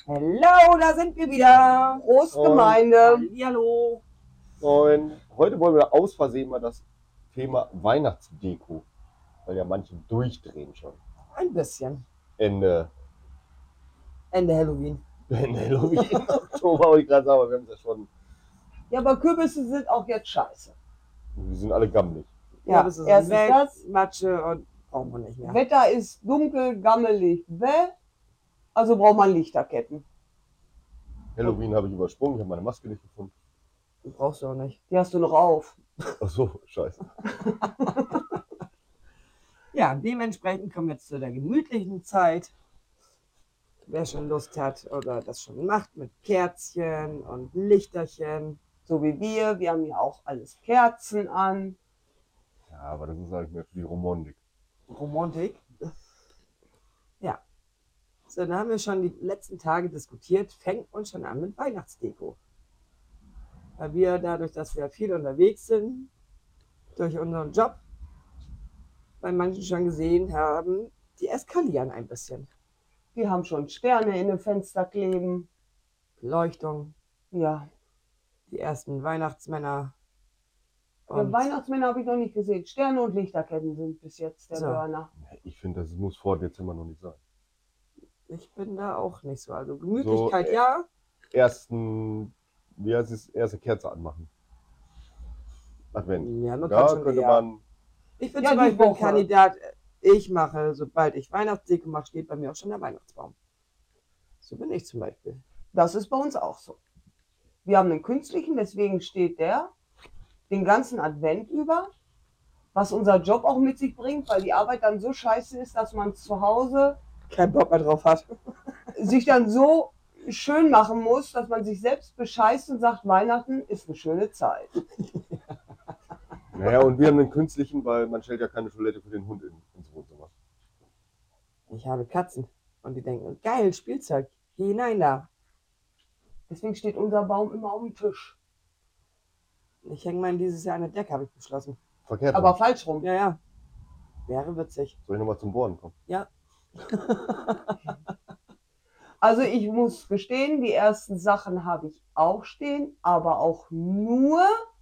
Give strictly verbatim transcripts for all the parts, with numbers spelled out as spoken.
Hallo, da sind wir wieder. Prost, Gemeinde. Hallo. Und heute wollen wir aus Versehen mal das Thema Weihnachtsdeko, weil ja manche durchdrehen schon. Ein bisschen. Ende, Ende Halloween. Ende Halloween, Oktober, wollte ich gerade sagen, aber wir haben es ja schon. Ja, aber Kürbisse sind auch jetzt scheiße. Wir sind alle gammelig. Ja, Ja, das ist erstens weg, das. Matsche und brauchen wir nicht mehr. Wetter ist dunkel, gammelig, bäh. Also braucht man Lichterketten. Halloween habe ich übersprungen, ich habe meine Maske nicht gefunden. Die brauchst du auch nicht. Die hast du noch auf. Ach so, scheiße. Ja, dementsprechend kommen wir jetzt zu der gemütlichen Zeit. Wer schon Lust hat oder das schon macht mit Kerzchen und Lichterchen. So wie wir. Wir haben ja auch alles Kerzen an. Ja, aber das ist halt mehr für die Romantik. Romantik. Ja. So, dann haben wir schon die letzten Tage diskutiert, fängt uns schon an mit Weihnachtsdeko. Weil wir dadurch, dass wir viel unterwegs sind, durch unseren Job, bei manchen schon gesehen haben, die eskalieren ein bisschen. Die haben schon Sterne in den Fenster kleben. Beleuchtung, Ja. die ersten Weihnachtsmänner. Ja, Und Weihnachtsmänner habe ich noch nicht gesehen. Sterne und Lichterketten sind bis jetzt der So. Burner. Ich finde, das muss vor Dezember noch nicht sein. ich bin da auch nicht so. Also Gemütlichkeit, So, äh, ja. Ersten, wie heißt es, erste Kerze anmachen. Advent. Ja, man Da kann schon könnte eher. man. Ich bin Ja, zum die Beispiel ein Woche. Kandidat, ich mache, sobald ich Weihnachtsdeko mache, steht bei mir auch schon der Weihnachtsbaum. So bin ich zum Beispiel. Das ist bei uns auch so. Wir haben einen künstlichen, deswegen steht der den ganzen Advent über. Was unser Job auch mit sich bringt, weil die Arbeit dann so scheiße ist, dass man zu Hause Kein Bock mehr drauf hat. sich dann so schön machen muss, dass man sich selbst bescheißt und sagt, Weihnachten ist eine schöne Zeit. Naja, und wir haben einen künstlichen, weil man stellt ja keine Toilette für den Hund in, ins Wohnzimmer. Ich habe Katzen und die denken, geil, Spielzeug, geh hinein da. Deswegen steht unser Baum immer auf dem Tisch. Ich hänge meinen dieses Jahr an der Decke, habe ich beschlossen. Verkehrt. Aber rum. falsch rum. Ja, ja. Wäre witzig. Soll ich nochmal zum Bohren kommen? Ja. Also ich muss gestehen, die ersten Sachen habe ich auch stehen, aber auch nur,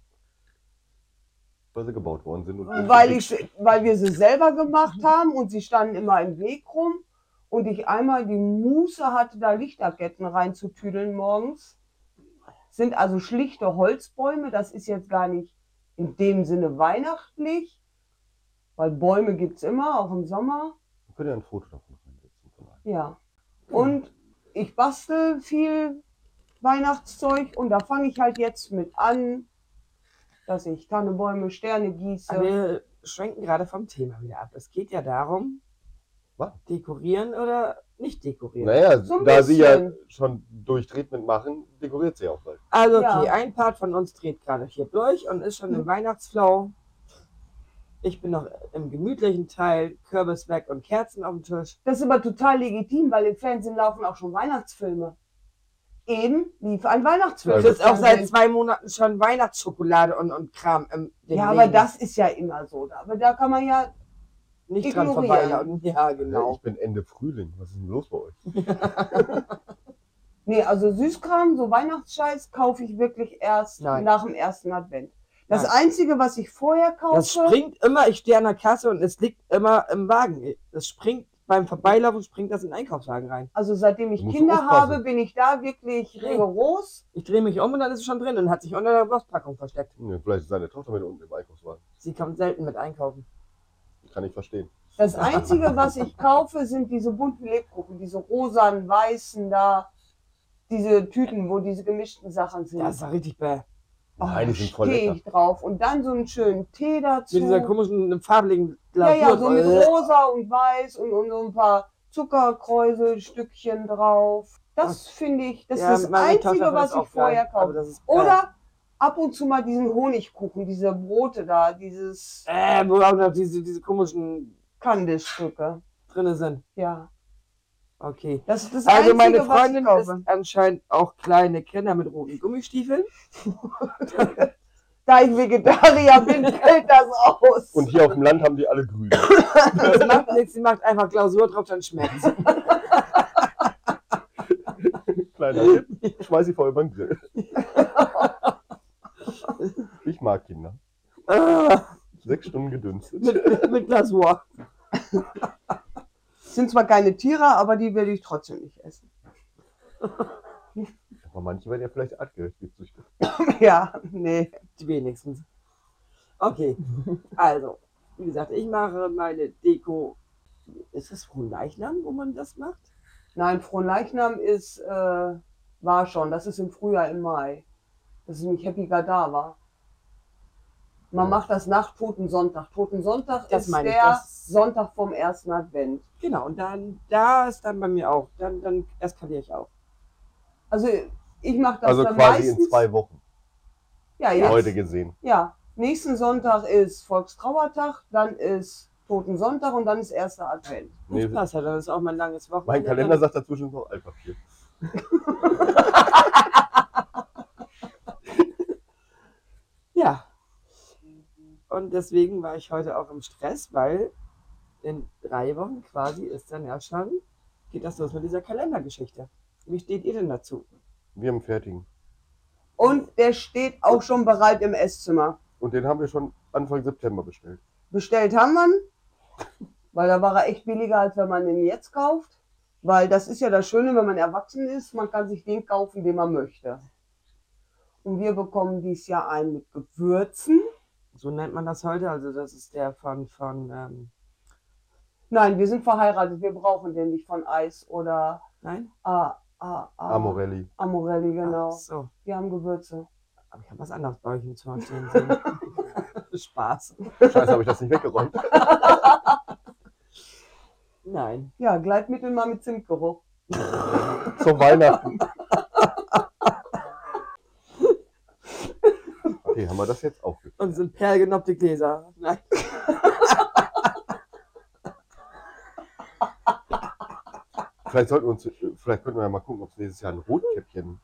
Weil sie gebaut worden sind. Und weil, ich, weil wir sie selber gemacht haben und sie standen immer im Weg rum und ich einmal die Muße hatte, da Lichterketten reinzutüdeln morgens. Sind also schlichte Holzbäume, das ist jetzt gar nicht in dem Sinne weihnachtlich, weil Bäume gibt es immer, auch im Sommer. Wir können ja ein Foto davon reinsetzen. Von einem. Ja. Und ich bastel viel Weihnachtszeug und da fange ich halt jetzt mit an, dass ich Tannenbäume, Sterne gieße. Aber wir schwenken gerade vom Thema wieder ab. Es geht ja darum, Was? dekorieren oder nicht dekorieren. Naja, So ein da sie ja bisschen. schon durchdreht mitmachen, dekoriert sie auch bald. Also okay, Ja. ein Part von uns dreht gerade hier durch und ist schon im Weihnachtsflow. Ich bin noch im gemütlichen Teil, Kürbis weg und Kerzen auf dem Tisch. Das ist aber total legitim, weil im Fernsehen laufen auch schon Weihnachtsfilme. Eben lief ein Weihnachtsfilm. Es Also- ist auch seit zwei Monaten schon Weihnachtsschokolade und, und Kram im dem Ja, aber Leben. das ist ja immer so. Aber da kann man ja, nicht dran ignorieren. vorbeilaufen. Ja, Ja, genau. ich bin Ende Frühling. Was ist denn los bei euch? nee, also Süßkram, so Weihnachtsscheiß kaufe ich wirklich erst Nein. nach dem ersten Advent. Das Nein. Einzige, was ich vorher kaufe, Das springt immer, ich stehe an der Kasse und es liegt immer im Wagen. Das springt beim Vorbeilaufen, springt das in den Einkaufswagen rein. also seitdem ich Du musst Kinder aufpassen. habe, bin ich da wirklich Nee. rigoros. Ich drehe mich um und dann ist es schon drin und hat sich unter der Wurstpackung versteckt. Ja, vielleicht ist seine Tochter mit unten im Einkaufswagen. Sie kommt selten mit einkaufen. Kann ich verstehen. Das Einzige, was ich kaufe, sind diese bunten Lebkuchen, diese rosanen, weißen da, diese Tüten, wo diese gemischten Sachen sind. Das ist doch richtig bäh. Oh, Nein, die sind voll stehe lecker. ich drauf. Und dann so einen schönen Tee dazu. Mit dieser komischen, farbigen ja, Glasur. ja, so mit Äh, rosa und weiß und, und so ein paar Zuckerkräuselstückchen drauf. Das finde ich, das ja, ist das meine Tochter Einzige, findet was es auch ich vorher geil, aber kaufe. das ist geil. Oder ab und zu mal diesen Honigkuchen, diese Brote da, dieses Äh, wo auch noch diese, diese komischen Kandisstücke. drinne sind. Ja, Okay. das ist das Also Einzige, meine was ich Freundin ist kaufe. anscheinend auch kleine Kinder mit roten Gummistiefeln. Da ich Vegetarier bin, fällt das aus. Und hier auf dem Land haben die alle grün. Das macht nichts, sie macht einfach Glasur drauf, dann schmeckt's. kleiner Tipp, schmeiß sie vorher über den Grill. Ich mag Kinder. Ah, Sechs Stunden gedünstet. mit, mit Glasur. Sind zwar keine Tiere, aber die will ich trotzdem nicht essen. Aber manche werden ja vielleicht artgerecht gezüchtet. Ja, nee. Die wenigstens. Okay, also, wie gesagt, ich mache meine Deko. Ist das Fronleichnam, wo man das macht? Nein, Fronleichnam ist, äh, war schon. Das ist im Frühjahr, im Mai. Das ist nämlich Happy Gadaver. Man macht das nach Totensonntag. Totensonntag Das ist meine ich, der das- Sonntag vom ersten Advent. Genau, und dann, da ist dann bei mir auch, dann, dann eskaliere ich auch. Also ich mache das Also dann quasi meistens. in zwei Wochen. Ja, jetzt. Heute gesehen. Ja, nächsten Sonntag ist Volkstrauertag, dann ist Totensonntag und dann ist erster Advent. Nee, Das passt ja, dann ist auch mein langes Wochenende. mein Kalender sagt dazwischen noch Altpapier. Ja. Und deswegen war ich heute auch im Stress, weil in drei Wochen quasi ist dann ja schon, geht das los mit dieser Kalendergeschichte. Wie steht ihr denn dazu? Wir haben einen fertigen. Und der steht auch schon bereit im Esszimmer. Und den haben wir schon Anfang September bestellt. Bestellt haben wir ihn, weil da war er echt billiger, als wenn man ihn jetzt kauft. Weil das ist ja das Schöne, wenn man erwachsen ist, man kann sich den kaufen, den man möchte. Und wir bekommen dieses Jahr einen mit Gewürzen. So nennt man das heute. Also das ist der von, von ähm, Nein, wir sind verheiratet, wir brauchen den nicht von Eis oder nein? ah, ah, ah, Amorelli. Amorelli, genau. Ach so. Wir haben Gewürze. Aber ich habe was anderes bei euch im Zimmer stehen sehen. Spaß. Scheiße, habe ich das nicht weggeräumt. Nein. Ja, Gleitmittel mal mit Zimtgeruch. Zu Weihnachten. Okay, haben wir das jetzt auch geklärt? Und sind perlgenopte Gläser. Nein. Vielleicht sollten wir uns, vielleicht könnten wir ja mal gucken, ob es nächstes Jahr ein Rotkäppchen.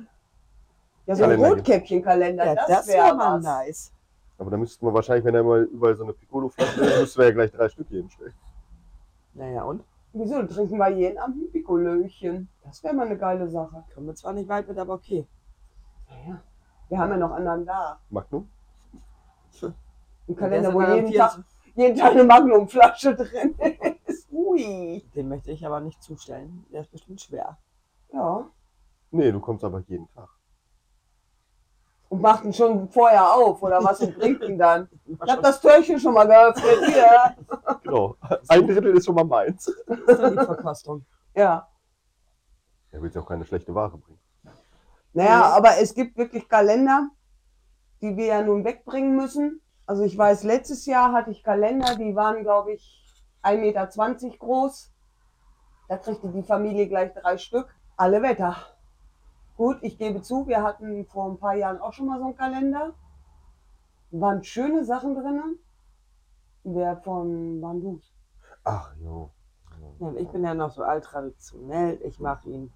Ja, so ein Kalender gibt. Rotkäppchenkalender, Ja, das, das wäre wäre mal was. nice. Aber da müssten wir wahrscheinlich, wenn er mal überall so eine Piccolo-Flasche ist, müssten wir ja gleich drei Stück hier hinstellen. Naja, und? Wieso? Dann trinken wir jeden Abend ein Pikolöchen. Das wäre mal eine geile Sache. Kommen wir zwar nicht weit mit, aber okay. Naja, wir haben ja noch anderen da. Magnum? Ein Kalender, wo Der ist aber jeden vier- Tag, jeden Tag eine Magnumflasche drin ist. Ui. Den möchte ich aber nicht zustellen. Der ist bestimmt schwer. Ja. Nee, du kommst aber jeden Tag. Und macht ihn schon vorher auf, oder was? Und bringt ihn dann. Ich hab das Türchen schon mal geöffnet. Hier. Genau. Ein Drittel ist schon mal meins. Das ist dann die Verkostung. Ja. Er will ja auch keine schlechte Ware bringen. Naja, aber es gibt wirklich Kalender, die wir ja nun wegbringen müssen. Also ich weiß, letztes Jahr hatte ich Kalender, die waren, glaube ich, ein Meter zwanzig groß. Da kriegte die Familie gleich drei Stück. Alle Wetter. Gut, ich gebe zu, wir hatten vor ein paar Jahren auch schon mal so einen Kalender. Waren schöne Sachen drin. Der von Bandus. Ach jo. Ja, und ich bin ja noch so alttraditionell. Ich mache ihn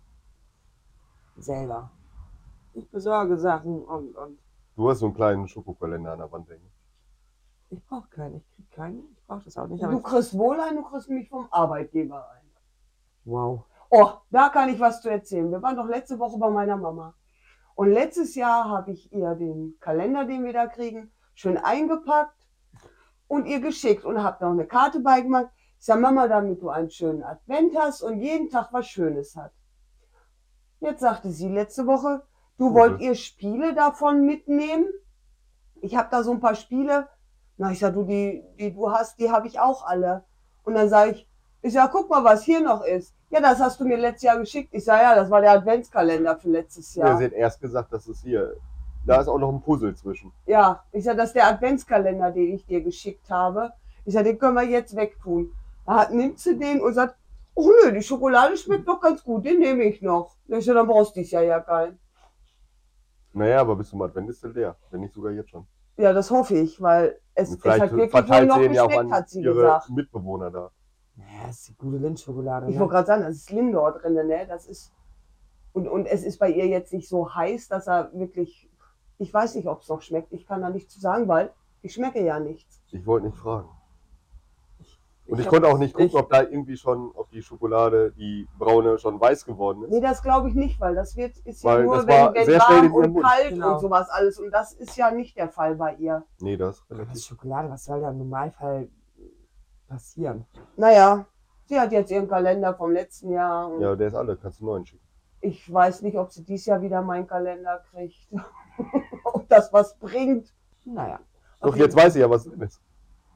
selber. Ich besorge Sachen und, und Du hast so einen kleinen Schokokalender an der Wand hängen. ich brauche keinen. Ich kriege keinen. Ich brauche das auch nicht. Du Aber kriegst wohl einen, du kriegst mich vom Arbeitgeber ein. wow. Oh, da kann ich was zu erzählen. Wir waren doch letzte Woche bei meiner Mama. Und letztes Jahr habe ich ihr den Kalender, den wir da kriegen, schön eingepackt und ihr geschickt und habe noch eine Karte beigemacht. Ich sage, Mama, damit du einen schönen Advent hast und jeden Tag was Schönes hat. Jetzt sagte sie letzte Woche, du Mhm. wollt ihr Spiele davon mitnehmen? Ich habe da so ein paar Spiele. Na, ich sage, du, die, die du hast, die habe ich auch alle. Und dann sage ich, ich sage, guck mal, was hier noch ist. Ja, das hast du mir letztes Jahr geschickt. Ich sage, ja, das war der Adventskalender für letztes Ja. Jahr. Sie hat erst gesagt, das ist hier. Da ist auch noch ein Puzzle zwischen. Ja, ich sage, das ist der Adventskalender, den ich dir geschickt habe. Ich sage, den können wir jetzt wegtun. Da hat, nimmt sie den und sagt, oh nö, die Schokolade schmeckt doch ganz gut, den nehme ich noch. Ich sage, dann brauchst du dies Jahr ja keinen. Naja, aber bis zum Advent ist der leer. Wenn nicht sogar jetzt schon. Ja, das hoffe ich, weil es, Und es vielleicht hat wirklich wohl verteilt noch sie ihn ja auch geschmeckt, an hat sie ihre gesagt. Mitbewohner da. Ja, das ist die gute Lindschokolade. Ich Ne? wollte gerade sagen, das ist Lindor drin, ne? Das ist, und, und es ist bei ihr jetzt nicht so heiß, dass er wirklich, ich weiß nicht, ob es noch schmeckt. Ich kann da nichts zu sagen, weil ich schmecke ja nichts. Ich wollte nicht fragen. Und ich, hab- konnte auch nicht gucken, ich- ob da irgendwie schon, ob die Schokolade, die braune, schon weiß geworden ist. Nee, das glaube ich nicht, weil das wird, ist ja Weil nur, das war wenn, wenn sehr schnell in warm ihrem und Mund. kalt Genau. und sowas alles. Und das ist ja nicht der Fall bei ihr. Nee, das ist Was relativ. Schokolade, was soll da im Normalfall passieren? Naja, sie hat jetzt ihren Kalender vom letzten Jahr. Und Ja, der ist alle, kannst du neuen schicken. ich weiß nicht, ob sie dieses Jahr wieder meinen Kalender kriegt. Ob das was bringt. Naja. Doch, auf jetzt jeden- weiß ich ja, was drin ist.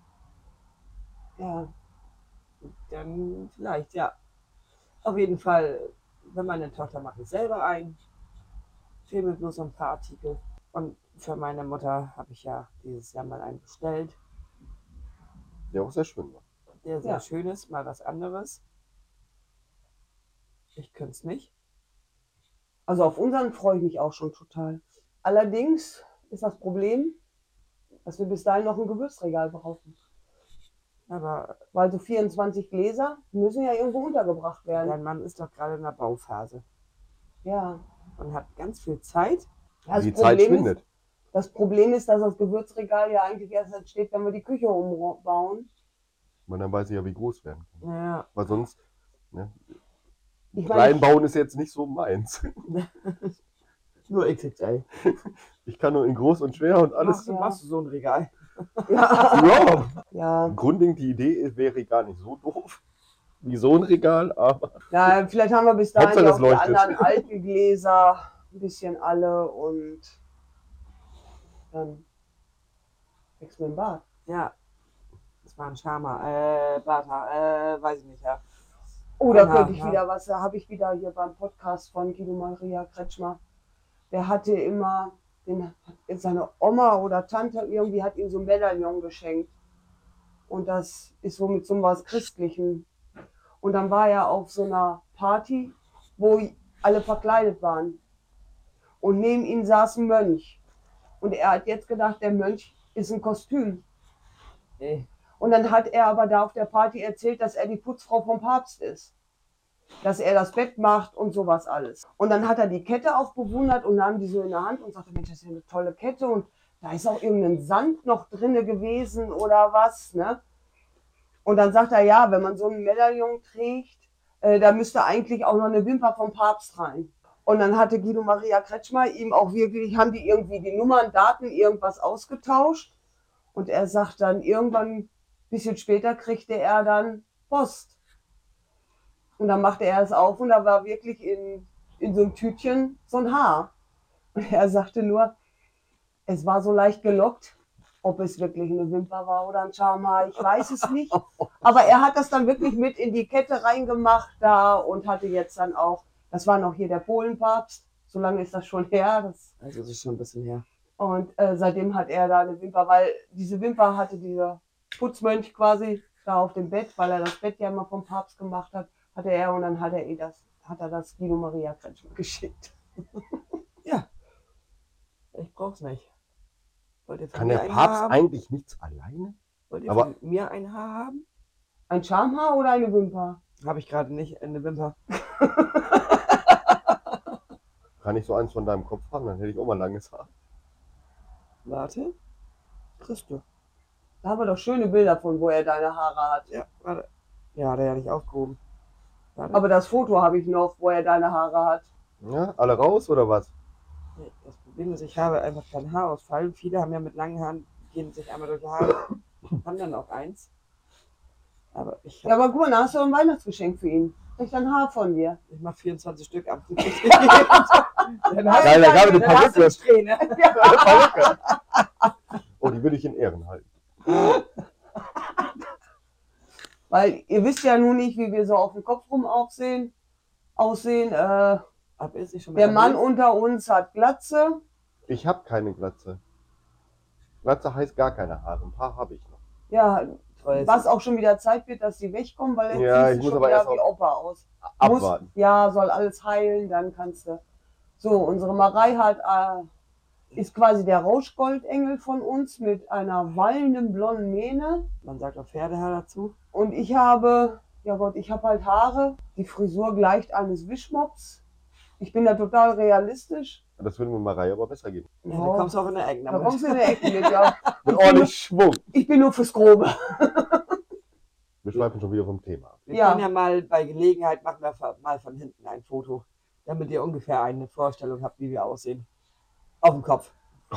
Ja. Dann vielleicht, ja. Auf jeden Fall, wenn meine Tochter macht es selber ein. Fehlen mir bloß so ein paar Artikel. Und für meine Mutter habe ich ja dieses Jahr mal einen bestellt. Der auch sehr schön war. Der sehr Ja. schön ist, mal was anderes. Ich könnte es nicht. Also auf unseren freue ich mich auch schon total. Allerdings ist das Problem, dass wir bis dahin noch ein Gewürzregal brauchen. Aber Weil so vierundzwanzig Gläser müssen ja irgendwo untergebracht werden. dein Mann ist doch gerade in der Bauphase Ja. und hat ganz viel Zeit. Das die Zeit Problem, ist, schwindet. das Problem ist, dass das Gewürzregal ja eigentlich erst entsteht, wenn wir die Küche umbauen. Und dann weiß ich ja, wie groß werden kann. Ja, Weil sonst, ne, Ich klein meine, bauen ist jetzt nicht so meins. nur X X L. Ich kann nur in groß und schwer und alles. Machst du, ja. machst du so ein Regal? ja, Ja, ja, Grundding, die Idee wäre gar nicht so doof. Wie so ein Regal, aber ja, vielleicht haben wir bis dahin Hauptsache, ja es auch die leuchtet. anderen alten Gläser ein bisschen alle und dann wächst mir im Bad. Ja. Das war ein Schama. Äh, Bata, äh, weiß ich nicht, ja. Oh, da Ja, könnte ich ja. wieder was, da habe ich wieder hier beim Podcast von Guido Maria Kretschmer. Der hatte immer, den, seine Oma oder Tante irgendwie hat ihm so ein Medaillon geschenkt. Und das ist so mit so was Christlichem. Und dann war er auf so einer Party, wo alle verkleidet waren. Und neben ihm saß ein Mönch. Und er hat jetzt gedacht, der Mönch ist ein Kostüm. Nee. Und dann hat er aber da auf der Party erzählt, dass er die Putzfrau vom Papst ist. Dass er das Bett macht und sowas alles. Und dann hat er die Kette auch bewundert und nahm die so in der Hand und sagte, Mensch, das ist ja eine tolle Kette und da ist auch irgendein Sand noch drinne gewesen oder was, ne? Und dann sagt er, ja, wenn man so ein Medaillon trägt, äh, da müsste eigentlich auch noch eine Wimper vom Papst rein. Und dann hatte Guido Maria Kretschmer ihm auch wirklich, haben die irgendwie die Nummern, Daten, irgendwas ausgetauscht. Und er sagt dann, irgendwann, ein bisschen später, kriegte er dann Post. Und dann machte er es auf und da war wirklich in, in so einem Tütchen so ein Haar. Und er sagte nur, es war so leicht gelockt, ob es wirklich eine Wimper war oder ein Schamhaar, ich weiß es nicht. Aber er hat das dann wirklich mit in die Kette reingemacht da und hatte jetzt dann auch, das war noch hier der Polenpapst, so lange ist das schon her. Das, Also das ist schon ein bisschen her. und äh, seitdem hat er da eine Wimper, weil diese Wimper hatte dieser Putzmönch quasi da auf dem Bett, weil er das Bett ja immer vom Papst gemacht hat, hatte er und dann hat er eh das, hat er das Guido Maria Kretschmer geschickt. Ja. Ich brauch's nicht. Wollt ihr von kann mir der ein Haar Papst haben? eigentlich nichts alleine? Wollt ihr aber- von mir ein Haar haben? Ein Schamhaar oder eine Wimper? Habe ich gerade nicht. Eine Wimper. Kann ich so eins von deinem Kopf haben? Dann hätte ich auch mal langes Haar. Warte. Kriegst du. Da haben wir doch schöne Bilder von, wo er deine Haare hat. Ja, warte. Ja, der hat ja nicht aufgehoben. Warte. Aber das Foto habe ich noch, wo er deine Haare hat. Ja, alle raus oder was? Nee, das Problem ist, ich habe einfach keinen Haarausfall. Viele haben ja mit langen Haaren, gehen sich einmal durch die Haare, haben dann auch eins. Aber ich, Ja, aber guck mal, da hast du ein Weihnachtsgeschenk für ihn. Kriegt ein Haar von dir. ich mache vierundzwanzig Stück ab. Dann Geil, da gab es eine dann hast du Perücke. eine Strähne. Perücke. Oh, die will ich in Ehren halten. Weil ihr wisst ja nun nicht, wie wir so auf dem Kopf rum aussehen. aussehen. Äh, Aber ist nicht schon mal der Mann erwähnt? unter uns hat Glatze. Ich habe keine Glatze. Glatze heißt gar keine Haare. Ein paar habe ich noch. Ja, Toll, was auch schon wieder Zeit wird, dass die wegkommen, weil jetzt Ja, siehst ich du muss schon aber wieder erst wie auf- Opa aus. Abwarten. Muss, ja, soll alles heilen, dann kannst du. So, unsere Marei hat, äh, ist quasi der Rauschgoldengel von uns mit einer wallenden blonden Mähne. Man sagt auch Pferdehaar dazu. Und ich habe, ja Gott, ich habe halt Haare. Die Frisur gleicht eines Wischmops. Ich bin da total realistisch. Das würde mir Marei aber besser geben. Ja, da kommst du auch in der Ecke da damit. kommst du in der Ecke mit, ja. Mit ordentlich Schwung. Ich bin nur fürs Grobe. Wir schweifen schon wieder vom Thema ab. Wir Ja. können ja mal bei Gelegenheit machen wir von- mal von hinten ein Foto, damit ihr ungefähr eine Vorstellung habt, wie wir aussehen. Auf dem Kopf.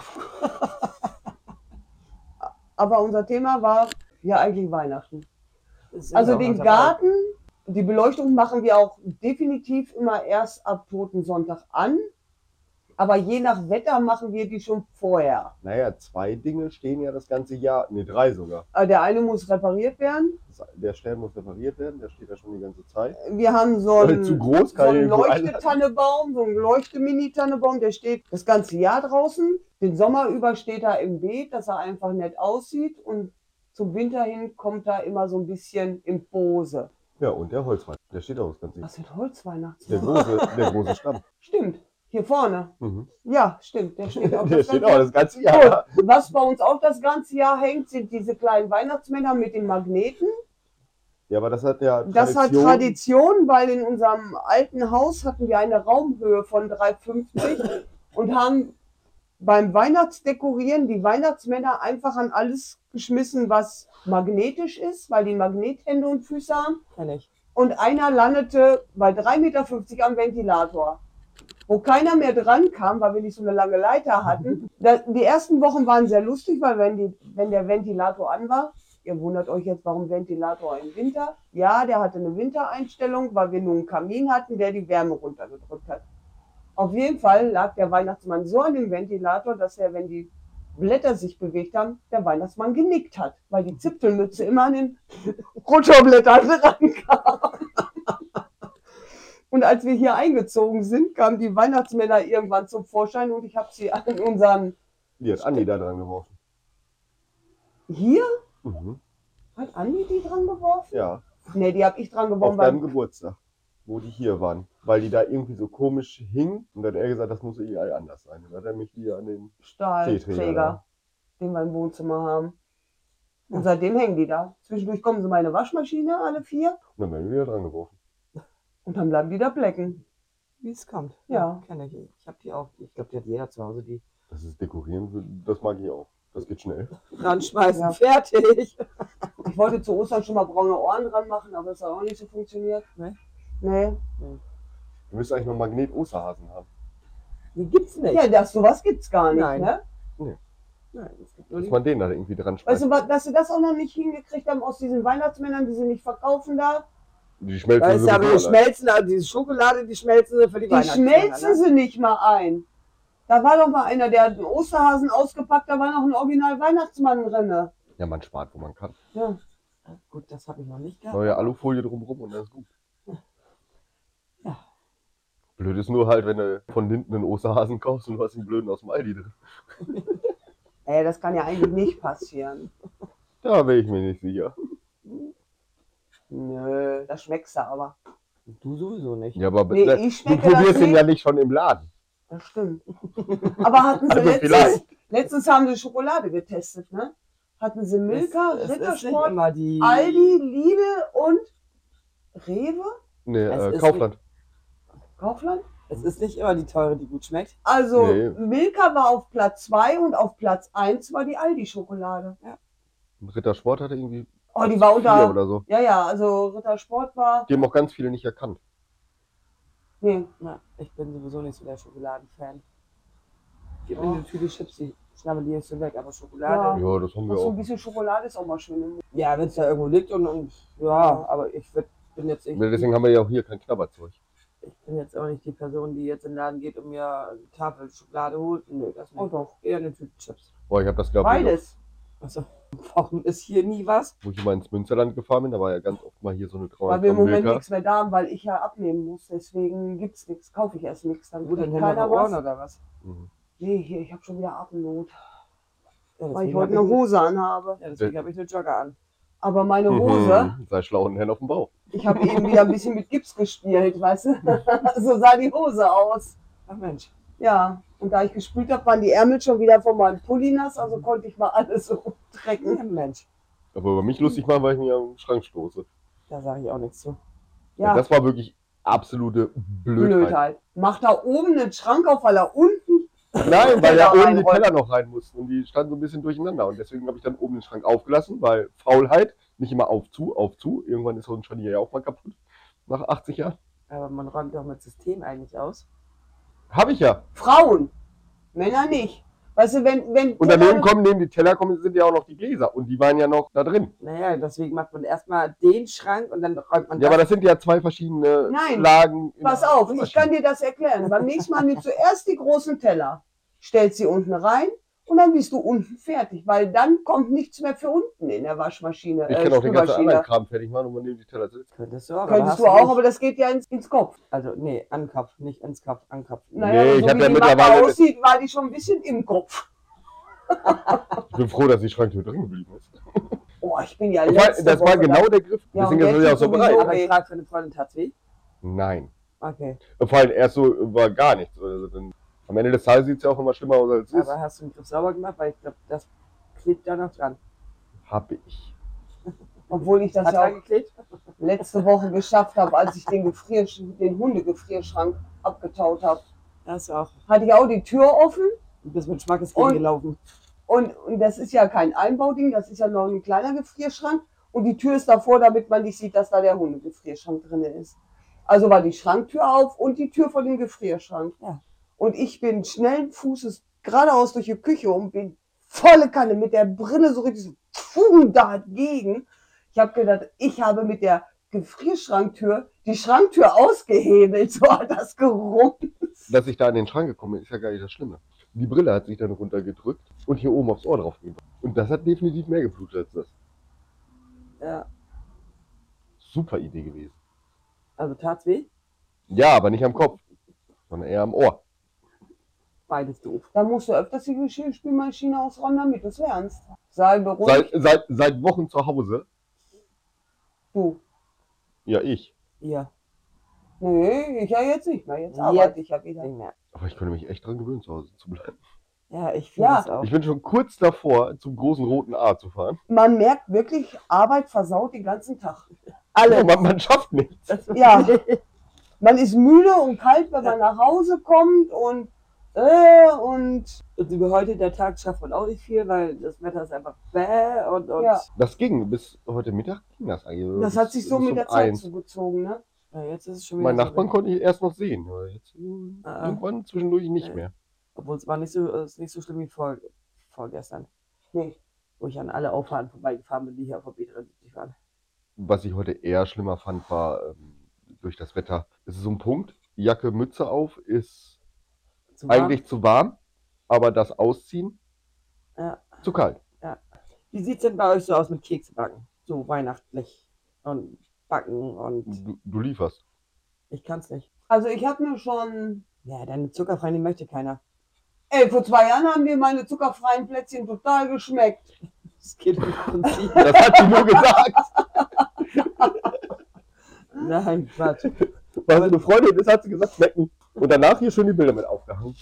Aber unser Thema war ja eigentlich Weihnachten. Das ist Also auch den unser Garten, die Beleuchtung machen wir auch definitiv immer erst ab Totensonntag an. Aber je nach Wetter machen wir die schon vorher. Naja, zwei Dinge stehen ja das ganze Jahr, ne, drei sogar. Also der eine muss repariert werden. Das- Der Stern muss repariert werden, der steht ja schon die ganze Zeit. Wir haben so Weil einen, zu groß so kann einen ich irgendwo einladen. Leuchtetannebaum, so einen Leuchte-Mini-Tannebaum, der steht das ganze Jahr draußen. Den Sommer über steht er im Beet, dass er einfach nett aussieht. Und zum Winter hin kommt er immer so ein bisschen in Pose. Ja, und der Holzwein, der steht auch das ganze Jahr. Was sind Holzweihnachten? Der große, der große Stamm. Stimmt, hier vorne. Mhm. Ja, stimmt, der steht auch Der das steht ganze auch das ganze Jahr. Gut, was bei uns auch das ganze Jahr hängt, sind diese kleinen Weihnachtsmänner mit den Magneten. Ja, aber das hat ja Das hat Tradition, weil in unserem alten Haus hatten wir eine Raumhöhe von drei fünfzig und haben beim Weihnachtsdekorieren die Weihnachtsmänner einfach an alles geschmissen, was magnetisch ist, weil die Magnethände und Füße haben. Kenn ich. Und einer landete bei drei Meter fünfzig am Ventilator, wo keiner mehr dran kam, weil wir nicht so eine lange Leiter hatten. Da, die ersten Wochen waren sehr lustig, weil wenn, die, wenn der Ventilator an war, ihr wundert euch jetzt, warum Ventilator im Winter? Ja, der hatte eine Wintereinstellung, weil wir nur einen Kamin hatten, der die Wärme runtergedrückt hat. Auf jeden Fall lag der Weihnachtsmann so an dem Ventilator, dass er, wenn die Blätter sich bewegt haben, der Weihnachtsmann genickt hat, weil die Zipfelmütze immer an den Rotorblättern rankam. Und als wir hier eingezogen sind, kamen die Weihnachtsmänner irgendwann zum Vorschein und ich habe sie an unseren... Die hat Andi da dran geworfen. Hier? Mhm. Hat Andi die dran geworfen? Ja, Nee, die habe ich dran auf geworfen. deinem Weil, Geburtstag, wo die hier waren. Weil die da irgendwie so komisch hingen. Und dann hat er gesagt, das muss irgendwie anders sein. Dann hat er mich hier an den Teeträger, Stahlträger, den wir im Wohnzimmer haben. Und seitdem hängen die da. Zwischendurch kommen sie in meine Waschmaschine, alle vier. Und dann werden wir wieder dran geworfen. Und dann bleiben die da blecken. Wie es kommt. Ja. Kenne ich. Ich habe die auch. Ich glaube, die hat jeder zu Hause, die Das ist Dekorieren, das mag ich auch. Das geht schnell. dran schmeißen. Ja. Fertig. Ich wollte zu Ostern schon mal braune Ohren dran machen, aber das hat auch nicht so funktioniert. Nee? Nee. Wir müssen eigentlich noch Magnet-Osterhasen haben. Die gibt's nicht. Ja, das, sowas gibt's gar nicht, Nein. ne? Nein, es gibt nur Dass die. man den da irgendwie dran Weißt schmeißt. du, wa- dass sie das auch noch nicht hingekriegt haben aus diesen Weihnachtsmännern, die sie nicht verkaufen da? Die schmelzen Weißt du, aber die sowieso schmelzen, also diese Schokolade, die schmelzen sie für die, Die Weihnachtsmänner, schmelzen ne? sie nicht mal ein. Da war doch mal einer, der hat einen Osterhasen ausgepackt, da war noch ein Original Weihnachtsmann drin. Ja, man spart, wo man kann. Ja. Gut, das habe ich noch nicht gehabt. Neue Alufolie drumherum und dann ist gut. Ja. Blöd ist nur halt, wenn du von hinten einen Osterhasen kaufst und du hast den blöden aus dem Aldi drin. Ey, das kann ja eigentlich nicht passieren. Da wäre ich mir nicht sicher. Nö, das schmeckst du aber. Du sowieso nicht. Ja, aber Nee, ne, ich du schmecke das probierst den nicht. ja nicht schon im Laden. Das stimmt. Aber hatten sie Also letztens, vielleicht. letztens haben sie Schokolade getestet, ne? Hatten sie Milka, Es- es ist nicht Rittersport, immer die. Aldi, Lidl und Rewe? Ne, Es äh, ist Kaufland. Kaufland? Es ist nicht immer die teure, die gut schmeckt. Also Nee. Milka war auf Platz zwei und auf Platz eins war die Aldi-Schokolade. Rittersport hatte irgendwie Oh, die war vier unter. oder so. Ja, ja, also Rittersport war. Die haben auch ganz viele nicht erkannt. Nee. Na, ich bin sowieso nicht so der Schokoladenfan. Gib mir eine Tüte Chips, die schnabbel die nicht so weg, aber Schokolade. Ja, das haben wir So ein auch. bisschen Schokolade ist auch mal schön. im Mund. Ja, wenn es da irgendwo liegt und, und ja, aber ich würd, bin jetzt ich, Deswegen haben wir ja auch hier kein Knabberzeug. ich bin jetzt auch nicht die Person, die jetzt in den Laden geht und mir eine Tafel Schokolade holt. Nö, das Oh nicht. doch. Eher eine Tüte Chips. Boah, ich habe das glaube ich, Beides. Also, warum ist hier nie was? wo ich immer ins Münsterland gefahren bin, da war ja ganz oft mal hier so eine Weil wir im dreihundert Gramm Moment Milka. nichts mehr da haben, weil ich ja abnehmen muss. Deswegen gibt's nichts. Kaufe ich erst nichts. Dann Gut, dann kriegt haben wir keiner Ohren was. oder was? Mhm. Nee, hier, ich habe schon wieder Atemnot. Ja, Weil ich deswegen heute hab eine ich, Hose anhabe. ja, deswegen habe ich eine Jogger an. Aber meine Hose, Mhm. Sei schlau und Hände auf dem Bauch. ich habe eben wieder ein bisschen mit Gips gespielt, weißt du? So sah die Hose aus. Ach Mensch. Ja, und da ich gespült habe, waren die Ärmel schon wieder von meinem Pulli nass, also konnte ich mal alles so trecken. Ja, Mensch. Aber über mich lustig machen, weil ich mir am Schrank stoße. Da sage ich auch nichts zu. Ja. Ja, Das war wirklich absolute Blödheit. Blödheit. Macht da oben einen Schrank auf, weil er unten Nein, weil ja Teller oben die reinräumen. Teller noch rein mussten und die standen so ein bisschen durcheinander. Und deswegen habe ich dann oben den Schrank aufgelassen, weil Faulheit, nicht immer auf zu, auf zu. Irgendwann ist so ein Scharnier ja auch mal kaputt. Nach achtzig Jahren. Aber man räumt doch mit System eigentlich aus. Habe ich ja. Frauen, Männer nicht. Weißt du, wenn, wenn Und daneben kommen, neben die Teller kommen, sind ja auch noch die Gläser. Und die waren ja noch da drin. Naja, deswegen macht man erstmal den Schrank und dann räumt man Ja, aber das sind ja zwei verschiedene Nein, Lagen. in Pass der auf, ich Maschine. kann dir das erklären. Beim nächsten Mal nimmst du zuerst die großen Teller, stellst sie unten rein und dann bist du unten fertig, weil dann kommt nichts mehr für unten in der Waschmaschine. Ich äh, kann auch den ganzen Spülmaschine. anderen Kram fertig machen und man neben die Teller sitzt. Könntest du auch. aber Könntest hast du auch, nicht. aber das geht ja ins, ins Kopf. Also, nee, an den Kopf, nicht ins Kopf, an den Kopf. Naja, Nee, aber ich so hab wie ja die Mappe mittlerweile- aussieht, war die schon ein bisschen im Kopf. Ich bin froh, dass die Schranktür drin geblieben ist. Oh, ich bin ja Das war, letzte das war Woche genau der Griff. Ja, Deswegen und ist jetzt er ja auch so sowieso- bereit. Aber ich frage für eine Freundin, tat's weh? Nein. Okay. Vor allem erst so war gar nichts. Also dann, am Ende des Tages sieht es ja auch immer schlimmer aus, als es ist. Aber hast du den Griff sauber gemacht? Weil ich glaube, das klebt da noch dran. Habe ich. Obwohl ich das Hat ja er auch geklebt? letzte Woche geschafft habe, als ich den, Gefriersch den Hundegefrierschrank abgetaut habe. Das auch. Hatte ich auch die Tür offen Du bist mit Schmackes Und- gelaufen. und, und das ist ja kein Einbauding, das ist ja noch ein kleiner Gefrierschrank und die Tür ist davor, damit man nicht sieht, dass da der Hundegefrierschrank drin ist. Also war die Schranktür auf und die Tür vor dem Gefrierschrank. Ja. Und ich bin schnellen Fußes geradeaus durch die Küche und bin volle Kanne mit der Brille so richtig so pfum, dagegen. Ich habe gedacht, ich habe mit der Gefrierschranktür die Schranktür ausgehebelt, so hat das gerummt. Dass ich da an den Schrank gekommen bin, ist ja gar nicht das Schlimme. Die Brille hat sich dann runtergedrückt und hier oben aufs Ohr drauf gegeben. Und das hat definitiv mehr geblutet als das. Ja. Super Idee gewesen. Also tat's weh? Ja, aber nicht am Kopf, sondern eher am Ohr. Beides doof. Da musst du öfters die Geschirrspülmaschine ausräumen, damit du es lernst. Sei beruhigt, Seit, seit, seit Wochen zu Hause. du. Ja, ich. Ihr. Nee, ich ja jetzt nicht mehr. Jetzt Jetzt arbeite ich ja wieder. Nicht mehr. Aber ich könnte mich echt dran gewöhnen, zu Hause zu bleiben. Ja, ich finde Ja. das auch. Ich bin schon kurz davor, zum großen roten A zu fahren. Man merkt wirklich, Arbeit versaut den ganzen Tag. Ja, Alle. man, man schafft nichts. Das- Ja. Man ist müde und kalt, wenn man nach Hause kommt und äh, und Und über heute, der Tag schafft man auch nicht viel, weil das Wetter ist einfach bäh und, und Ja. Das ging. Bis heute Mittag ging das eigentlich. das Bis- hat sich so bis mit um der Zeit eins. zugezogen, ne? ja, jetzt ist es schon wieder Mein so Nachbarn weg. konnte ich erst noch sehen. Aber jetzt Ah. irgendwann zwischendurch nicht Ja. mehr. Obwohl es war nicht so, es ist nicht so schlimm wie vor, vorgestern, Nee. wo ich an alle Auffahrten vorbeigefahren bin, die hier auf der B dreiundsiebzig waren. Was ich heute eher schlimmer fand, war ähm, durch das Wetter. Es ist so ein Punkt, Jacke, Mütze auf, ist Zu warm? eigentlich zu warm, aber das Ausziehen Ja. zu kalt. Wie sieht es denn bei euch so aus mit Kekse backen? So weihnachtlich und backen und Du, du lieferst. ich kann's nicht. Also ich habe mir schon, Ja, deine zuckerfreien, die möchte keiner. ey, vor zwei Jahren haben mir meine zuckerfreien Plätzchen total geschmeckt. Das geht im Prinzip. Das hat sie nur gesagt. Nein, Quatsch. Weil sie eine Freundin ist, hat sie gesagt, schmecken. Und danach hier schön die Bilder mit aufgehangen.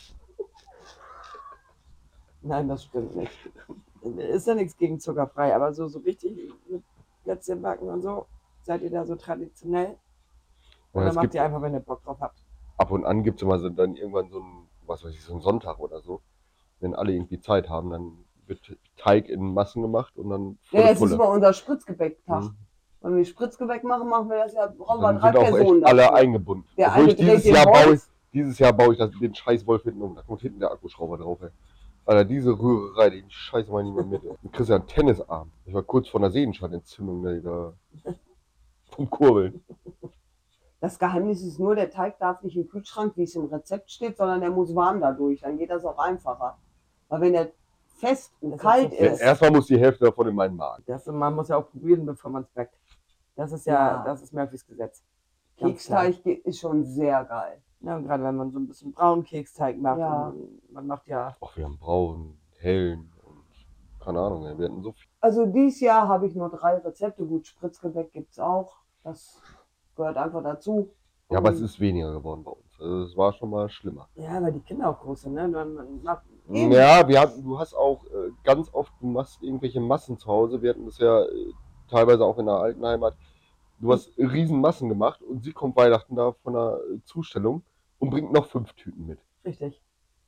Nein, das stimmt nicht. Ist ja nichts gegen zuckerfrei, aber so, so richtig mit Plätzchen backen und so, seid ihr da so traditionell? Und Oder es macht gibt, ihr einfach, wenn ihr Bock drauf habt? ab und an gibt es immer so, dann irgendwann so ein, was weiß ich, so ein Sonntag oder so. Wenn alle irgendwie Zeit haben, dann wird Teig in Massen gemacht und dann Ja, volle das ist Pulle. immer unser Spritzgebäck-Tag. Mhm. Wenn wir Spritzgebäck machen, machen wir das ja, brauchen wir Dann drei sind auch Personen echt alle dafür. eingebunden. Der Obwohl eine ich dieses dreht den Jahr baue ich, Holz. dieses Jahr baue ich das, den scheiß Wolf hinten um. Da kommt hinten der Akkuschrauber drauf, ey. Alter, diese Rührerei, die scheiße mal niemand mit. Ey. Du kriegst ja einen Tennisarm. Ich war kurz vor einer Sehenscheidenentzündung, ey, da. Vom Kurbeln. Das Geheimnis ist nur, der Teig darf nicht im Kühlschrank, wie es im Rezept steht, sondern der muss warm dadurch. Dann geht das auch einfacher. Weil wenn der fest und Das ist kalt so Ja, ist, erstmal muss die Hälfte davon in meinen Magen. Das, man muss ja auch probieren, bevor man es backt. Das ist ja, Ja. das ist Murphys Gesetz. Ganz klar. Keksteig ge- ist schon sehr geil. Ja, und gerade wenn man so ein bisschen braunen Keksteig macht, Ja. und man macht ja, Ach, wir haben braunen, hellen und keine Ahnung, ey, wir hatten so viel. Also dieses Jahr habe ich nur drei Rezepte. Gut, Spritzgebäck gibt es auch. Das gehört einfach dazu. Ja, aber Und- es ist weniger geworden bei uns. Also es war schon mal schlimmer. ja, weil die Kinder auch groß sind, ne? Man, man macht, Eben. Ja, wir hatten, du hast auch äh, ganz oft, du machst irgendwelche Massen zu Hause. Wir hatten das ja äh, teilweise auch in der alten Heimat. Du hast riesen Massen gemacht und sie kommt Weihnachten da von einer äh, Zustellung und bringt noch fünf Tüten mit. richtig.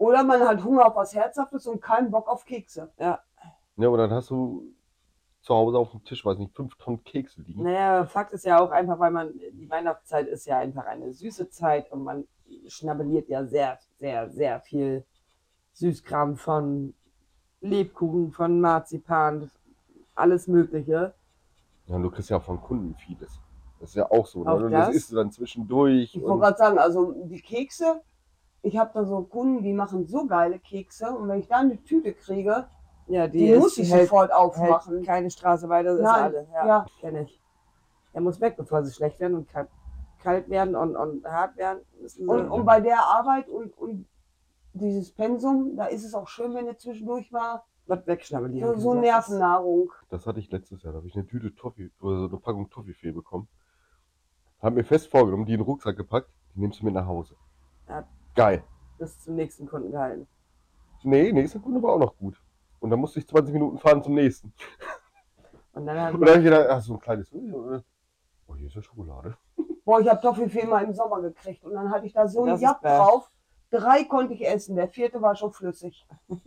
Oder man hat Hunger auf was Herzhaftes und keinen Bock auf Kekse. Ja, und dann hast du zu Hause auf dem Tisch, weiß nicht, fünf Tonnen Kekse liegen. Naja, Fakt ist ja auch einfach, weil man, die Weihnachtszeit ist ja einfach eine süße Zeit und man schnabuliert ja sehr, sehr, sehr viel Süßkram von Lebkuchen, von Marzipan, alles Mögliche. Ja, und du kriegst ja auch von Kunden vieles. Das ist ja auch so. Ne? Auch Und das? das isst du dann zwischendurch. Ich wollte Und gerade sagen, also die Kekse, ich habe da so Kunden, die machen so geile Kekse und wenn ich da eine Tüte kriege, Ja, die, ist- muss ich hält- sofort hält aufmachen. keine Straße weiter, das ist Nein, alle. Ja, ja. kenne ich. Er muss weg, bevor sie schlecht werden und kalt, kalt werden und, und hart werden. Müssen sie, Und, und bei der Arbeit und, und dieses Pensum, da ist es auch schön, wenn du zwischendurch mal was wegschnabulieren. so, so kann. Nervennahrung. das hatte ich letztes Jahr. Da habe ich eine Tüte Toffee oder so eine Packung Toffifee bekommen. Hab mir fest vorgenommen, die in den Rucksack gepackt, die nimmst du mit nach Hause. Ja. Geil. Bis zum nächsten Kunden gehalten. Nee, nächster Kunde war auch noch gut. Und dann musste ich zwanzig Minuten fahren zum nächsten. Und dann hat Und dann habe ich gedacht, ach, so ein kleines. Oh, hier ist ja Schokolade. Boah, ich habe Toffifee mal im Sommer gekriegt und dann hatte ich da so Das ein ist Japp bad. drauf. Drei konnte ich essen, der vierte war schon flüssig.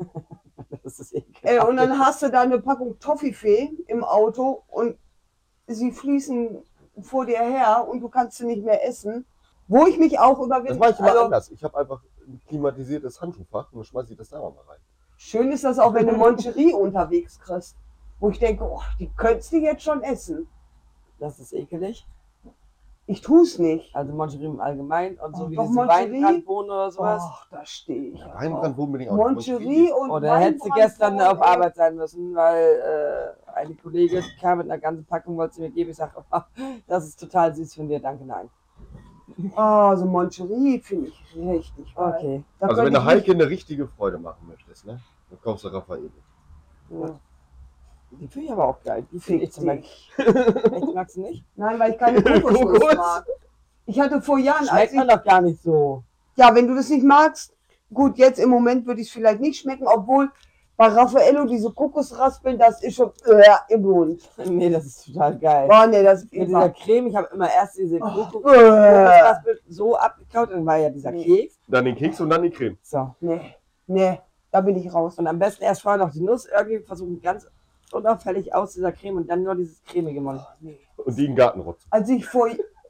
das ist ekelhaft. Ey, und dann hast du da eine Packung Toffifee im Auto und sie fließen vor dir her und du kannst sie nicht mehr essen. Wo ich mich auch Das überwinde. mache ich immer Also, anders. Ich habe einfach ein klimatisiertes Handschuhfach und dann schmeiße ich das da mal rein. schön ist das auch, wenn du Moncherie unterwegs kriegst. Wo ich denke, oh, die könntest du jetzt schon essen. Das ist ekelig. Ich tue es nicht. Also Moncherie im Allgemeinen und so Oh, wie doch, diese Moncherie? Weinbrandbohnen oder sowas. Ach, da stehe ich. Weinbrandboden bin ich auch Moncherie und Oder hätte sie gestern Weinbrandboden, auf ey. Arbeit sein müssen, weil äh, eine Kollegin kam mit einer ganzen Packung, wollte sie mir geben. Ich sage, oh, das ist total süß von dir, danke, nein. Ah, so Moncherie finde ich richtig geil. Okay. Da Also wenn könnte du ich Heike eine richtige Freude machen möchtest, ne? Dann kaufst du Raffaele. Ja. Die finde ich aber auch geil. Die finde ich zum Beispiel. Fick Echt, magst du nicht? Nein, weil ich keine Kokosnuss Kokos? mag. Ich hatte vor Jahren, als Schmeckt ich, man doch gar nicht so. ja, wenn du das nicht magst, gut, jetzt im Moment würde ich es vielleicht nicht schmecken, obwohl bei Raffaello diese Kokosraspeln, das ist schon äh, im Mund. Nee, das ist total geil. Oh nee, das ist Mit dieser Creme, ich habe immer erst diese Oh, Kokos- äh. Kokosraspel so abgekaut, dann war ja dieser Nee. Keks. Dann den Keks und dann die Creme. So. Nee, nee, da bin ich raus. Und am besten erst vorher noch die Nuss irgendwie versuchen, ganz unauffällig aus dieser Creme und dann nur dieses cremige Mund. Nee. Und die in den Garten rotzen. Als ich vor,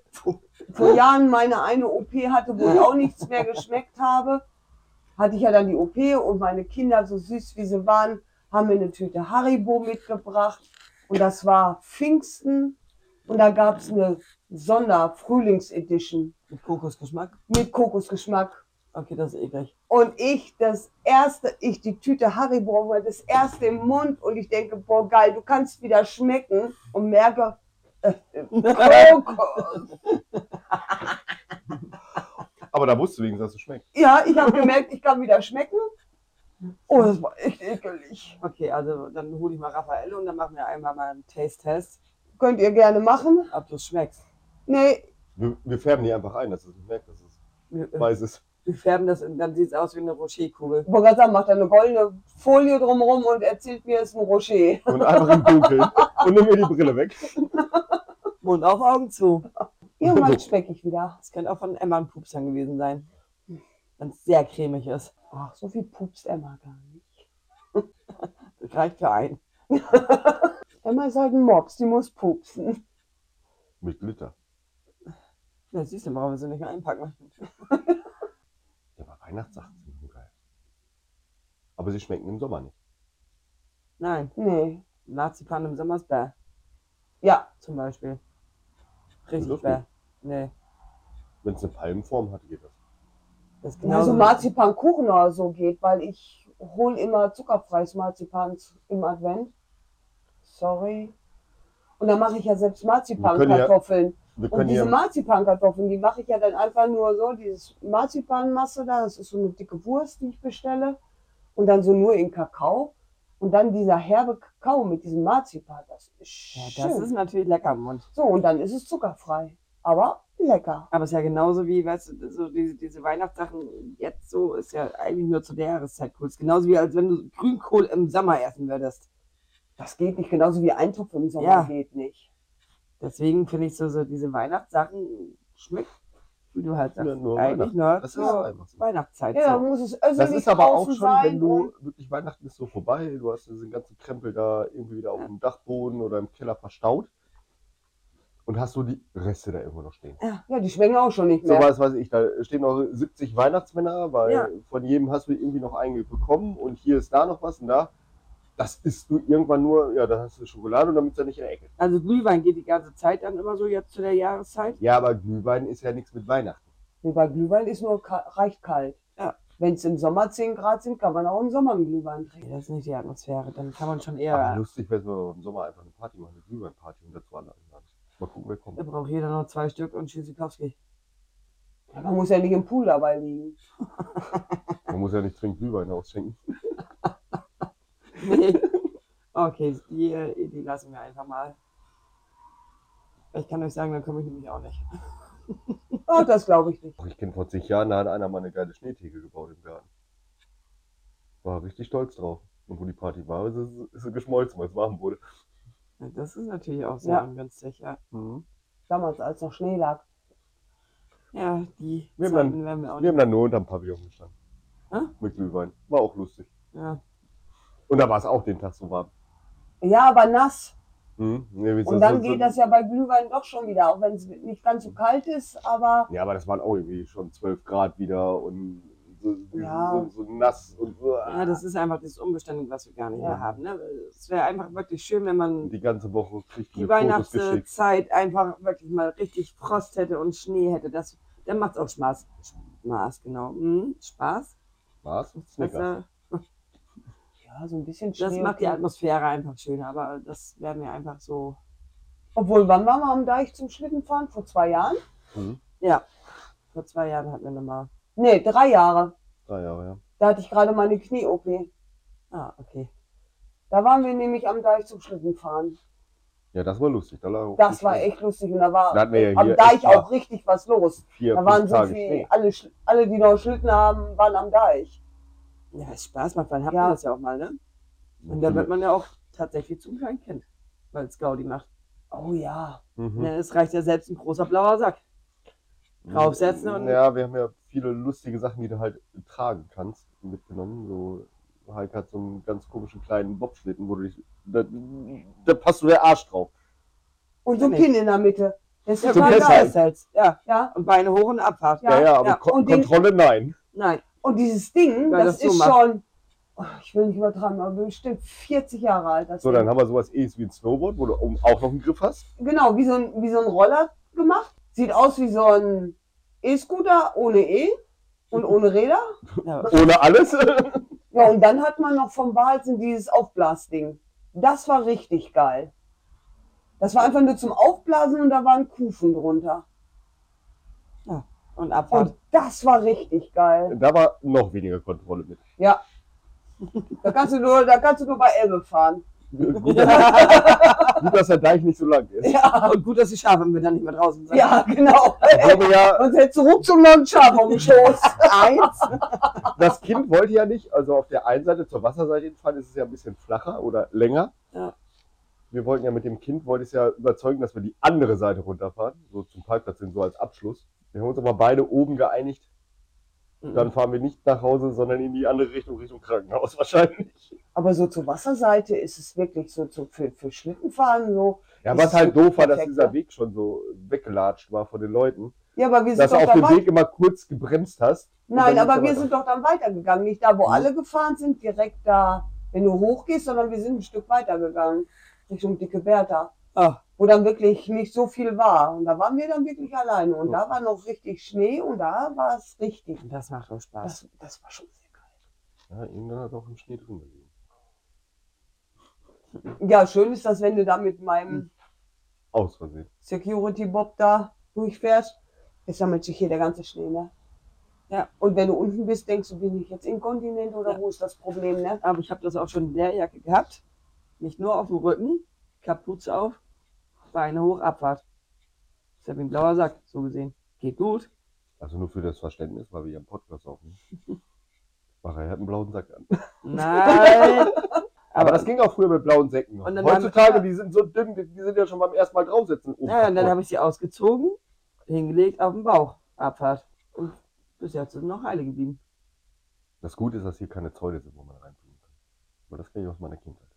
vor Jahren meine eine O P hatte, wo ich auch nichts mehr geschmeckt habe, hatte ich ja dann die O P und meine Kinder, so süß wie sie waren, haben mir eine Tüte Haribo mitgebracht. Und das war Pfingsten und da gab es eine Sonder-Frühlings-Edition Mit Kokosgeschmack. mit Kokosgeschmack. Okay, das ist eklig. Und ich das erste, ich die Tüte Haribo, war das erste im Mund und ich denke, boah geil, du kannst wieder schmecken und merke, äh, Kokos. Aber da wusstest du wenigstens, dass es schmeckt. Ja, ich habe gemerkt, ich kann wieder schmecken. Oh, das war echt ekelig. Okay, also dann hole ich mal Raffaello und dann machen wir einmal mal einen Taste-Test, Könnt ihr gerne machen. ob du es schmeckst. Nee, Wir, wir färben die einfach ein, dass es nicht merkt, dass es Wir, weiß ist. wir färben das und dann sieht es aus wie eine Rocherkugel. ich wollte gerade sagen, macht da eine goldene Folie drumherum und erzählt mir, es ist ein Rocher. Und einfach im Dunkeln. Und nimm mir die Brille weg. Mund auf, Augen zu. Irgendwann schmecke ich wieder. Das könnte auch von Emma ein Pupsern gewesen sein. Wenn es sehr cremig ist. Ach, so viel pupst Emma gar nicht. Das reicht für einen. Emma ist halt ein Mops, die muss pupsen. Mit Glitter. Ja, siehst du, brauchen wir sie nicht mehr einpacken. Ja, aber Weihnachtssachen sind so geil. Aber sie schmecken im Sommer nicht. Nein, Nee. Marzipan im Sommer ist bäh, Ja, zum Beispiel. Das Richtig ist bäh. Nee, Wenn es eine Palmenform hat, geht das. das ist also genauso. Marzipankuchen oder so geht, weil ich hole immer zuckerfreies Marzipan im Advent. Sorry. Und dann mache ich ja selbst Marzipankartoffeln. Wir Und können diese hier, Marzipankartoffeln, die mache ich ja dann einfach nur so, dieses Marzipanmasse da, das ist so eine dicke Wurst, die ich bestelle. Und dann so nur in Kakao. Und dann dieser herbe Kakao mit diesem Marzipan, das ist schön. Ja, das ist natürlich lecker im Mund. So, und dann ist es zuckerfrei. Aber lecker. Aber es ist ja genauso wie, weißt du, so diese, diese Weihnachtssachen jetzt so ist ja eigentlich nur zu der Jahreszeit cool. Es ist genauso wie als wenn du Grünkohl im Sommer essen würdest. Das geht nicht, genauso wie Eintopf im Sommer Ja. geht nicht. Deswegen finde ich so, so diese Weihnachtssachen schmeckt Wie du halt sagst, Ja, nur eigentlich Weihnachten. nur Das ist zur einfach so. Weihnachtszeit. Ja, so. dann muss es össelig Das ist aber auch draußen schon, sein wenn du und- wirklich Weihnachten ist so vorbei, du hast diesen ganzen Krempel da irgendwie wieder auf dem Dachboden oder im Keller verstaut und hast so die Reste da irgendwo noch stehen. Ja, die schmecken auch schon nicht So mehr. was weiß ich, da stehen noch siebzig Weihnachtsmänner, weil Ja. von jedem hast du irgendwie noch einen bekommen und hier ist da noch was und da. Das isst du irgendwann nur, ja, da hast du Schokolade und damit ist er nicht in der Ecke. Also Glühwein geht die ganze Zeit dann immer so jetzt zu der Jahreszeit. Ja, aber Glühwein ist ja nichts mit Weihnachten. Nee, bei Glühwein ist nur ka reicht kalt. Ja. Wenn es im Sommer zehn Grad sind, kann man auch im Sommer einen Glühwein Nee, trinken. das ist nicht die Atmosphäre. Dann kann man schon Aber eher. lustig wäre es, wenn wir im Sommer einfach eine Party machen, eine Glühweinparty und dazu alle einladen. Mal gucken, wer kommt. Da braucht jeder noch zwei Stück und Tschüssikowski. Ja, man muss ja nicht im Pool dabei liegen. Man muss ja nicht zwingend Glühwein ausschenken. Nee. Okay, die äh, Idee lassen wir einfach mal. Ich kann euch sagen, dann komme ich nämlich auch nicht. Oh, das glaube ich nicht. Ich kenne vor zig Jahren, da hat einer mal eine geile Schneetheke gebaut im Garten. War richtig stolz drauf. Und wo die Party war, ist es, ist es geschmolzen, weil es warm wurde. Ja, das ist natürlich auch sehr Ja. ungünstig, ja. Damals, als noch Schnee lag. Ja, die Wir haben Zeiten dann- werden wir auch Wir haben dann nur unterm Pavillon gestanden. Hä? Mit Glühwein. War auch lustig. Ja. Und da war es auch den Tag so warm. Ja, aber nass. Hm? Nee, wie so- Und dann so- geht so- das ja bei Glühwein doch schon wieder, auch wenn es nicht ganz so kalt ist, aber Ja, aber das waren auch irgendwie schon zwölf Grad wieder und so, Ja. so, so nass und so. ja, das ist einfach das Unbeständige, was wir gar nicht Ja. mehr haben. Ne? Es wäre einfach wirklich schön, wenn man Die ganze Woche kriegt die mir Fotos geschickt. Weihnachtszeit einfach wirklich mal richtig Frost hätte und Schnee hätte. Das, dann macht es auch Spaß. Spaß, genau. Mhm. Spaß. Was? Das, Snickers. äh, ja, so ein bisschen das Schnee. macht die okay. Atmosphäre einfach schöner, aber das wäre mir einfach so. Obwohl, wann waren wir am Deich zum Schlittenfahren? Vor zwei Jahren? Hm? Ja, vor zwei Jahren hatten wir nochmal. Nee, drei Jahre. Drei Jahre, ja. Da hatte ich gerade meine Knie-O P. Ah, okay. Da waren wir nämlich am Deich zum Schlittenfahren. Ja, das war lustig. Da lag auch Das viel war Schnee. echt lustig und da war Da hatten wir ja am hier Deich echt mal auch richtig was los. Vier, Da fünf waren so Tage viel, Schnee. alle, Sch- alle, die noch Schlitten haben, waren am Deich. Ja, es Spaß macht, dann hat Ja. man das ja auch mal, ne? Und da wird man ja auch tatsächlich zum kleinen Kind, weil es Gaudi macht. Oh ja. Mhm. Ne, es reicht ja selbst ein großer blauer Sack. draufsetzen und- Ja, wir haben ja viele lustige Sachen, die du halt tragen kannst, mitgenommen. So, Heike hat so einen ganz komischen kleinen Bobschlitten, wo du dich. Da, da passt du der Arsch drauf. Und so ein Kenn ich. Kind in der Mitte. Das Ja, ist Zum total Festhalten. geil. Festhalts. Ja, Ja. und Beine hoch und Abfahrt. Ja, Ja, ja, aber ja. Ko Und den- Kontrolle nein. Nein, Und dieses Ding, Weil das, das so ist macht. schon, oh, ich will nicht übertreiben, aber bestimmt vierzig Jahre alt. Das So, Ding. dann haben wir sowas ähnliches wie ein Snowboard, wo du oben auch noch einen Griff hast. Genau, wie so, ein, wie so ein Roller gemacht. Sieht aus wie so ein E-Scooter ohne E und ohne Räder. ja, Ohne alles. Ja, und dann hat man noch vom Balzen dieses Aufblasding. Das war richtig geil. Das war einfach nur zum Aufblasen und da waren Kufen drunter. und Abfahrt. Und das war richtig geil. Da war noch weniger Kontrolle mit. Ja. Da kannst du nur, da kannst du nur bei Elbe fahren. Gut, dass, gut, dass der Deich nicht so lang ist. Ja, Und gut, dass die Schafe mit dann nicht mehr draußen sind. ja, genau. Obwohl wir ja, Und hättest du ruckzuck noch einen Schaf auf dem Schoß. Eins. das Kind wollte ja nicht, also auf der einen Seite zur Wasserseite hinfahren, ist es ja ein bisschen flacher oder länger. Ja. Wir wollten ja mit dem Kind, wollte es ja überzeugen, dass wir die andere Seite runterfahren, so zum Parkplatz hin, so als Abschluss. Wir haben uns aber beide oben geeinigt, dann fahren wir nicht nach Hause, sondern in die andere Richtung, Richtung Krankenhaus wahrscheinlich. Aber so zur Wasserseite ist es wirklich so, so für, für Schlittenfahren so. Ja, Das was ist halt so doof war, dass perfekt, dieser ne? Weg schon so weggelatscht war von den Leuten, Ja, aber wir sind dass du doch auf dann dem weit- Weg immer kurz gebremst hast. und Nein, dann aber geht's wir weiter. sind doch dann weitergegangen. Nicht da, wo Mhm. alle gefahren sind, direkt da, wenn du hochgehst, sondern wir sind ein Stück weitergegangen. Richtung Dicke Bertha. Oh, Wo dann wirklich nicht so viel war. Und da waren wir dann wirklich alleine. Und Mhm. da war noch richtig Schnee und da war es richtig. das macht doch Spaß. Das, das war schon sehr geil. Ja, irgendwann hat auch im Schnee drin gelegen. Ja, schön ist das, wenn du da mit meinem Aus Versehen. Security-Bob da durchfährst. Es sammelt sich hier der ganze Schnee, ne? Ja. Und wenn du unten bist, denkst du, bin ich jetzt inkontinent oder Ja. wo ist das Problem, ne? Aber ich habe das auch schon in der Jacke gehabt. Nicht nur auf dem Rücken, Kapuze auf, Beine hoch, Abfahrt. Ist ja wie ein blauer Sack, so gesehen. Geht gut. Also nur für das Verständnis, weil wir hier einen Podcast aufnehmen. Macher hat einen blauen Sack an. Nein. Aber das ging auch früher mit blauen Säcken. Und dann Heutzutage, haben- die sind so dünn, die die sind ja schon beim ersten Mal draufsetzen. Oh, Ja, und dann habe ich sie ausgezogen, hingelegt auf den Bauch. Abfahrt. Und bis jetzt ist noch heile geblieben. Das Gute ist, dass hier keine Zäune sind, wo man reinfliegen kann. Aber das kenne ich aus meiner Kindheit.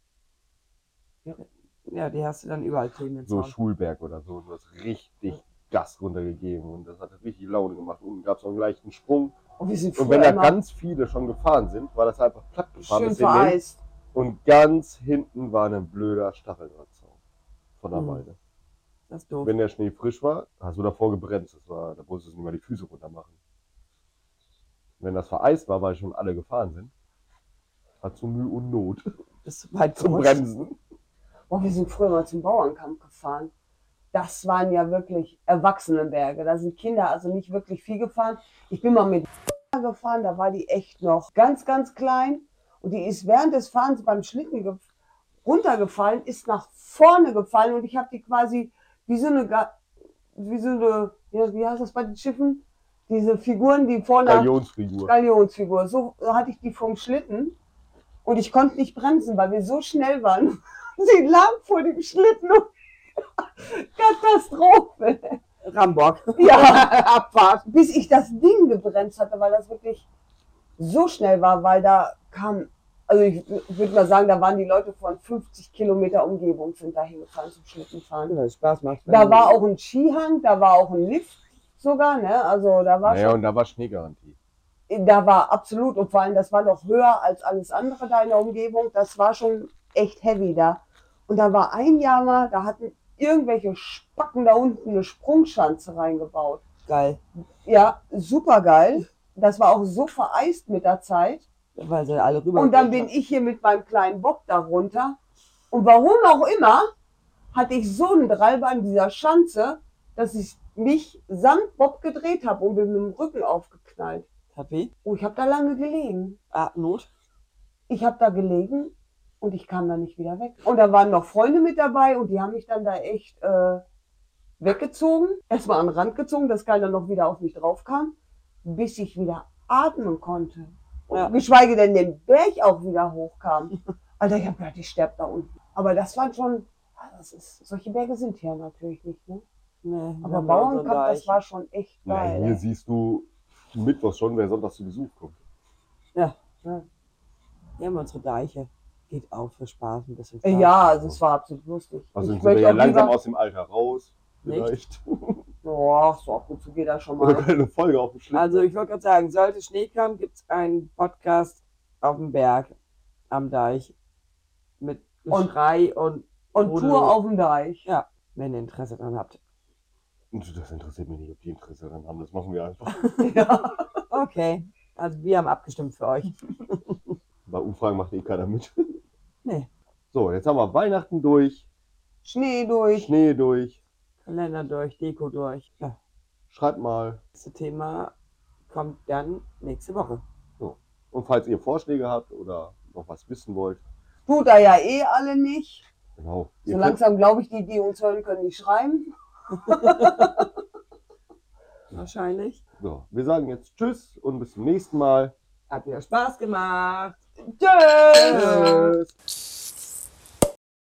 Ja, die hast du dann überall kleben. den So Zaun. Schulberg oder so. Du hast richtig Gas runtergegeben und das hat richtig Laune gemacht. Unten gab es noch einen leichten Sprung. Und wir sind Und wenn früher da immer ganz viele schon gefahren sind, war das einfach platt gefahren. schön bis hinten. vereist. Und ganz hinten war ein blöder Stacheldrahtzaun von der Mhm. Weide. Das ist doof. Wenn der Schnee frisch war, hast du davor gebremst. Das war, da musstest du nicht mal die Füße runter machen. Wenn das vereist war, weil schon alle gefahren sind, hat so Mühe und Not Bist du weit zum gerutscht? Bremsen. Oh, wir sind früher mal zum Bauernkampf gefahren. Das waren ja wirklich Erwachsenenberge. Da sind Kinder also nicht wirklich viel gefahren. Ich bin mal mit gefahren, da war die echt noch ganz, ganz klein. Und die ist während des Fahrens beim Schlitten ge- runtergefallen, ist nach vorne gefallen und ich habe die quasi wie so eine, Ga- wie so eine, ja, wie heißt das bei den Schiffen? Diese Figuren, die vorne, Galionsfigur. Galionsfigur, so hatte ich die vom Schlitten und ich konnte nicht bremsen, weil wir so schnell waren. Sie lag vor dem Schlitten und Katastrophe. Rambock. Ja, Abfahrt. Bis ich das Ding gebremst hatte, weil das wirklich so schnell war, weil da kam, also ich würde mal sagen, da waren die Leute von fünfzig Kilometer Umgebung sind da hingefahren zum Schlittenfahren. Ja, Spaß macht. Da war auch ein Skihang, da war auch ein Lift sogar, ne? Also da war Naja, schon, und da war Schneegarantie. da war absolut, und vor allem das war noch höher als alles andere da in der Umgebung. Das war schon echt heavy da. Und da war ein Jahr mal, da hatten irgendwelche Spacken da unten eine Sprungschanze reingebaut. Geil. Ja, super geil. Das war auch so vereist mit der Zeit. Weil sie alle rüber. Und dann bin ich hier mit meinem kleinen Bob da runter. Und warum auch immer, hatte ich so einen Drall an dieser Schanze, dass ich mich samt Bob gedreht habe und bin mit dem Rücken aufgeknallt. Hat weh? Oh, ich habe da lange gelegen. Ah, Not. Ich habe da gelegen und ich kam da nicht wieder weg. Und da waren noch Freunde mit dabei und die haben mich dann da echt äh, weggezogen. Erstmal an den Rand gezogen, dass keiner noch wieder auf mich drauf kam, bis ich wieder atmen konnte. Ja. Und geschweige denn den Berg auch wieder hochkam. Alter, ich habe gedacht, ich sterbe da unten. Aber das waren schon, ah, das ist, solche Berge sind hier natürlich nicht. Ne? Nee, wir Aber haben unseren Bauernkampf, das Deich. war schon echt Ja, geil. hier ey. siehst du mittwochs schon, wer sonntags zu Besuch kommt. Ja, Ja. wir haben unsere Deiche. Geht auch für Spaß ein bisschen. Äh, Spaß. Ja, also es war absolut lustig. Also ich sind wir ja auch langsam lieber, aus dem Alter raus. Nicht? Vielleicht. Boah, so ab und zu geht das schon Oder mal. eine Folge auf dem Schlitten. Also ich wollte gerade sagen, sollte Schnee kommen, gibt es einen Podcast auf dem Berg am Deich mit Und- Geschrei und, Und Rudel. Tour auf dem Deich. ja, wenn ihr Interesse dran habt. Und das interessiert mich nicht, ob die Interesse daran haben. Das machen wir einfach. Ja. Okay, also wir haben abgestimmt für euch. Bei Umfragen macht eh keiner mit. Nee, So, jetzt haben wir Weihnachten durch, Schnee durch. Schnee durch. Kalender durch, Deko durch. Ja, Schreibt mal. das nächste Thema kommt dann nächste Woche. Und falls ihr Vorschläge habt oder noch was wissen wollt, Tut er ja eh alle nicht. genau. So Ihr langsam glaube ich, die, die uns hören, können nicht schreiben. Wahrscheinlich. könnt, so, wir sagen jetzt Tschüss und bis zum nächsten Mal. Hat wieder Spaß gemacht. Tschüss! Tschüss.